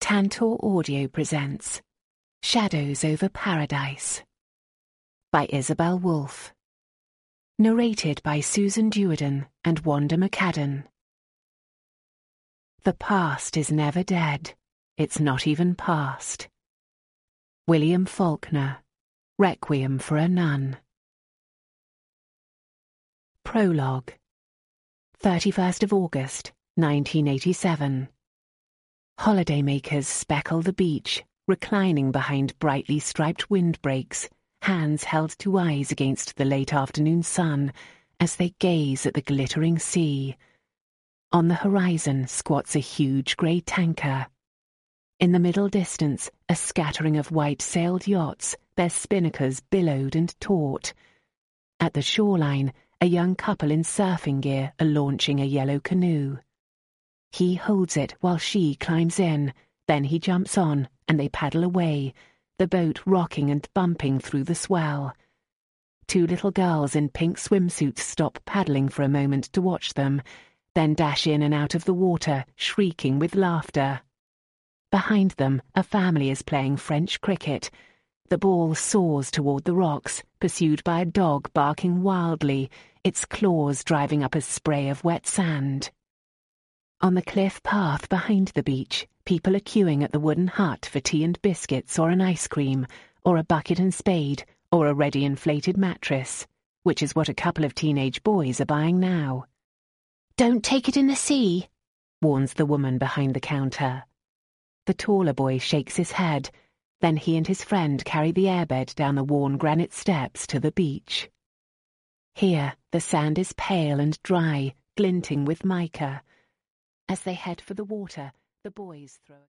Tantor Audio presents Shadows Over Paradise by Isabel Wolfe. Narrated by Susan Duerden and Wanda McCadden. The past is never dead. It's not even past. William Faulkner, Requiem for a Nun. Prologue. 31st of August, 1987. Holidaymakers speckle the beach, reclining behind brightly striped windbreaks, hands held to eyes against the late afternoon sun as they gaze at the glittering sea. On the horizon squats a huge grey tanker. In the middle distance, a scattering of white-sailed yachts, their spinnakers billowed and taut. At the shoreline, a young couple in surfing gear are launching a yellow canoe. He holds it while she climbs in, then he jumps on, and they paddle away, the boat rocking and bumping through the swell. Two little girls in pink swimsuits stop paddling for a moment to watch them, then dash in and out of the water, shrieking with laughter. Behind them, a family is playing French cricket. The ball soars toward the rocks, pursued by a dog barking wildly, its claws driving up a spray of wet sand. On the cliff path behind the beach, people are queuing at the wooden hut for tea and biscuits or an ice cream, or a bucket and spade, or a ready inflated mattress, which is what a couple of teenage boys are buying now. "Don't take it in the sea," warns the woman behind the counter. The taller boy shakes his head, then he and his friend carry the airbed down the worn granite steps to the beach. Here, the sand is pale and dry, glinting with mica. As they head for the water, the boys throw